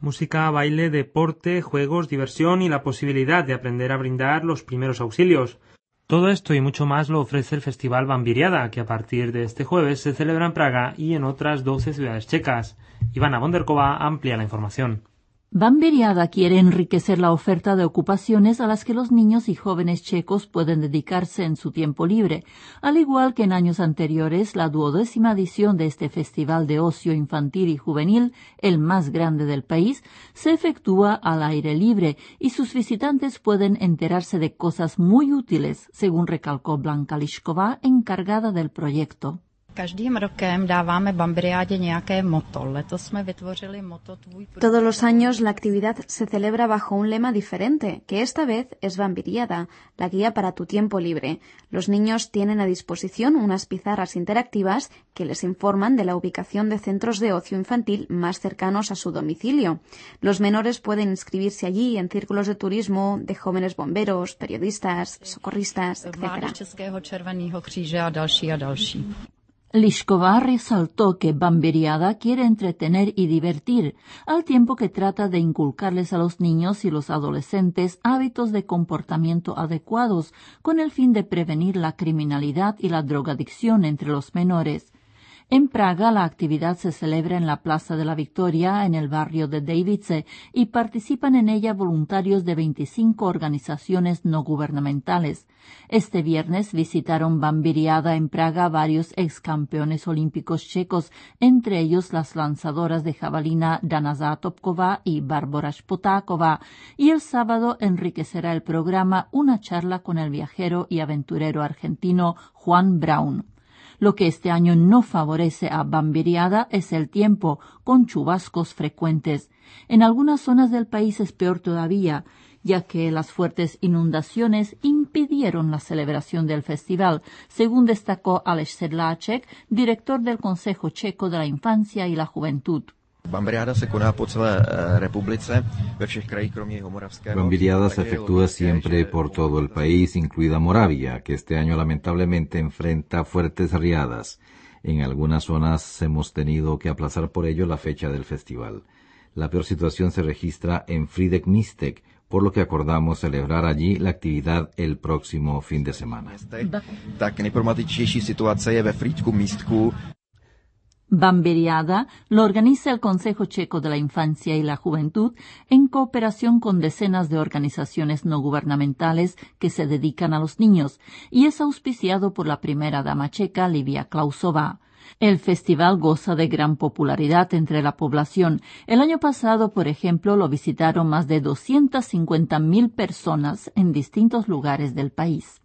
Música, baile, deporte, juegos, diversión y la posibilidad de aprender a brindar los primeros auxilios. Todo esto y mucho más lo ofrece el Festival Bambiriada, que a partir de este jueves se celebra en Praga y en otras 12 ciudades checas. Ivana Bonderkova amplía la información. Bambiriada quiere enriquecer la oferta de ocupaciones a las que los niños y jóvenes checos pueden dedicarse en su tiempo libre. Al igual que en años anteriores, la 12ª edición de este festival de ocio infantil y juvenil, el más grande del país, se efectúa al aire libre y sus visitantes pueden enterarse de cosas muy útiles, según recalcó Blanka Lišková, encargada del proyecto. Každým rokem dáváme Bambiriádě nějaké motto. Letos jsme vytvořili motto tvůj. Todos los años la actividad se celebra bajo un lema diferente, que esta vez es Bambiriada, la guía para tu tiempo libre. Los niños tienen a disposición unas pizarras interactivas que les informan de la ubicación de centros de ocio infantil más cercanos a su domicilio. Los menores pueden inscribirse allí en círculos de turismo, de jóvenes bomberos, periodistas, socorristas, etc. Mládež Českého červeného kříže a další a další. Lišková resaltó que Bambiriada quiere entretener y divertir, al tiempo que trata de inculcarles a los niños y los adolescentes hábitos de comportamiento adecuados, con el fin de prevenir la criminalidad y la drogadicción entre los menores. En Praga la actividad se celebra en la Plaza de la Victoria, en el barrio de Dejvice, y participan en ella voluntarios de 25 organizaciones no gubernamentales. Este viernes visitaron Bambiriada en Praga varios excampeones olímpicos checos, entre ellos las lanzadoras de jabalina Dana Zátopková y Barbora Špotáková, y el sábado enriquecerá el programa una charla con el viajero y aventurero argentino Juan Braun. Lo que este año no favorece a Bambiriada es el tiempo, con chubascos frecuentes. En algunas zonas del país es peor todavía, ya que las fuertes inundaciones impidieron la celebración del festival, según destacó Aleš Sedláček, director del Consejo Checo de la Infancia y la Juventud. Bambiriada se koná po celé republice, ve všech krajích kromě Jihomoravského. Bambiriada se efectúa siempre por todo el país, incluida Moravia, que este año lamentablemente enfrenta fuertes riadas. En algunas zonas hemos tenido que aplazar por ello la fecha del festival. La peor situación se registra en Frýdek Místek, por lo que acordamos celebrar allí la actividad el próximo fin de semana. Tak nejproblematičtější situace je ve Frýdku Místku. Bambiriada lo organiza el Consejo Checo de la Infancia y la Juventud en cooperación con decenas de organizaciones no gubernamentales que se dedican a los niños y es auspiciado por la primera dama checa Livia Klausová. El festival goza de gran popularidad entre la población. El año pasado, por ejemplo, lo visitaron más de 250.000 personas en distintos lugares del país.